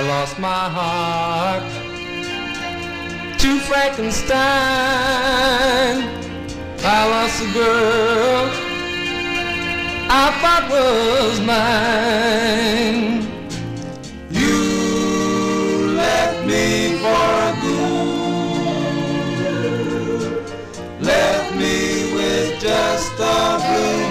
I lost my heart to Frankenstein. I lost a girl I thought was mine. You left me for good, left me with just a blue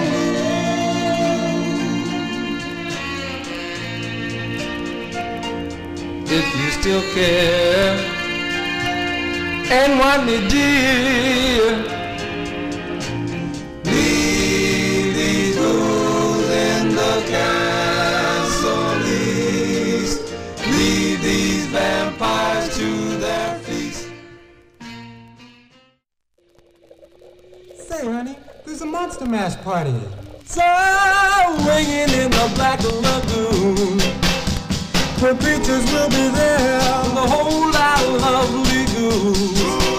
moon. If you still care and want me, dear, leave these rules in the castle east. Leave these vampires to their feast. Say, honey, there's a Monster Mash party. So ringing in the Black Lagoon, the beaches will be there, the whole lot of lovely goons.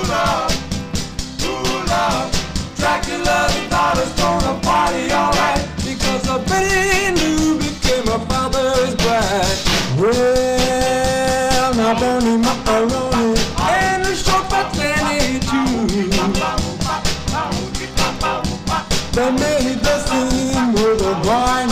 Ooh, love, Dracula's daughter's gonna party alright, because a Betty Lou became her father's bride. Well, now Bernie Macaroni And the short fat Lenny too. they made the scene with a blind